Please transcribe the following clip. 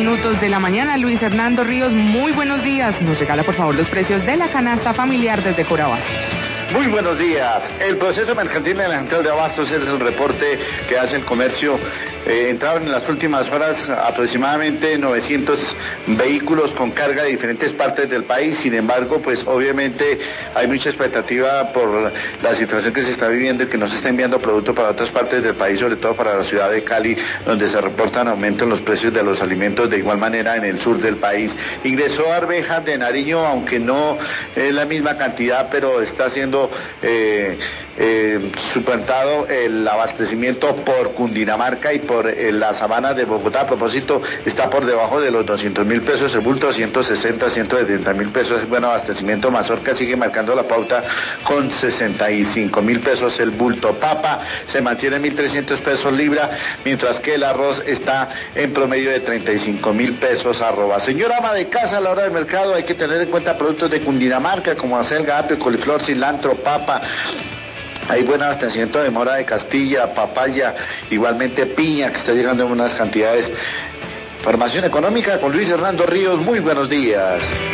minutos de la mañana. Luis Hernando Ríos, muy buenos días. Nos regala por favor los precios de la canasta familiar desde Corabastos. Muy buenos días. El proceso mercantil de la central de abastos es el reporte que hace el comercio. Entraron en las últimas horas aproximadamente 900 vehículos con carga de diferentes partes del país. Sin embargo, pues obviamente hay mucha expectativa por la situación que se está viviendo y que no se está enviando producto para otras partes del país, sobre todo para la ciudad de Cali, donde se reportan aumentos en los precios de los alimentos. De igual manera en el sur del país ingresó arvejas de Nariño, aunque no es la misma cantidad, pero está siendo suplantado el abastecimiento por Cundinamarca y por la sabana de Bogotá. A propósito, está por debajo de los 200.000 pesos el bulto, 160, 170.000 pesos es buen abastecimiento. Mazorca sigue marcando la pauta con 65.000 pesos el bulto. Papa se mantiene en 1.300 pesos libra, mientras que el arroz está en promedio de 35.000 pesos arroba. Señora ama de casa, a la hora del mercado hay que tener en cuenta productos de Cundinamarca como acelga, apio, coliflor, cilantro, papa. Hay buen abastecimiento de mora de Castilla, papaya, igualmente piña, que está llegando en unas cantidades. Información económica con Luis Hernando Ríos, muy buenos días.